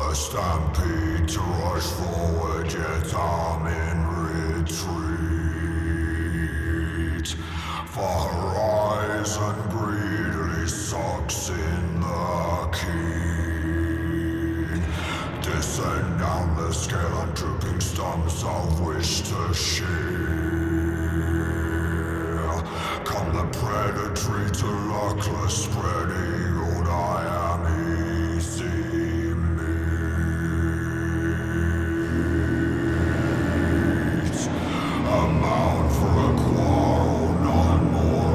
stampede to rush forward, yet I'm in retreat. For horizon greedily sucks in the keen. Descend down the scale on drooping stumps of wish to share. Come the predatory to luckless spread eagled, I am easy meat. A mount for a quarrel, none more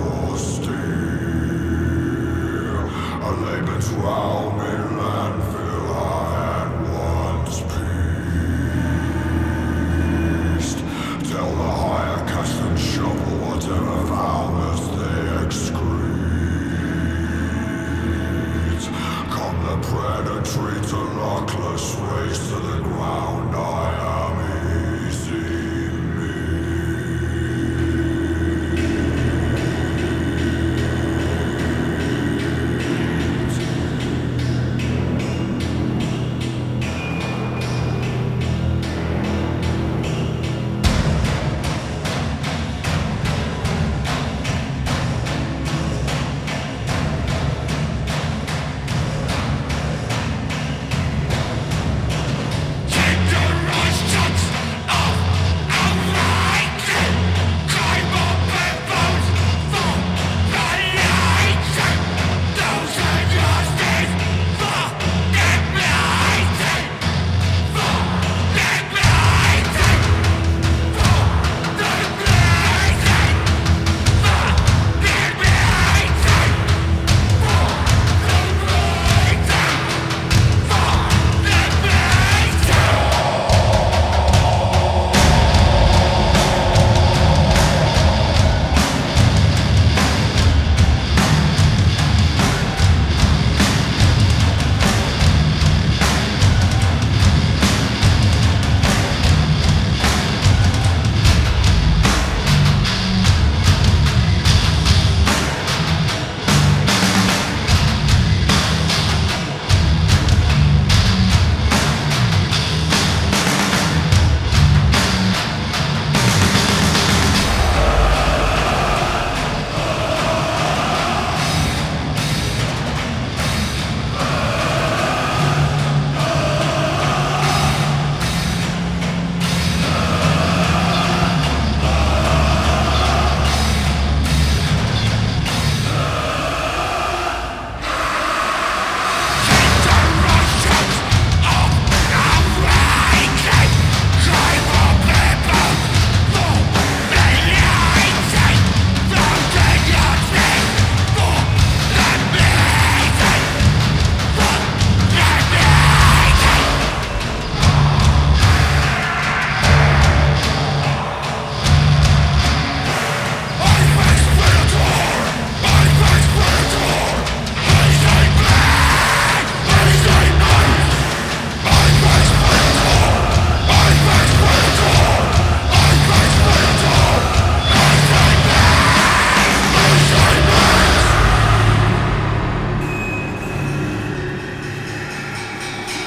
austere. A Laban's realm in landfill, I had once peaced. Tell the higher cast and shovel whatever foulness they excrete. Come the predatory to luckless race to the ground I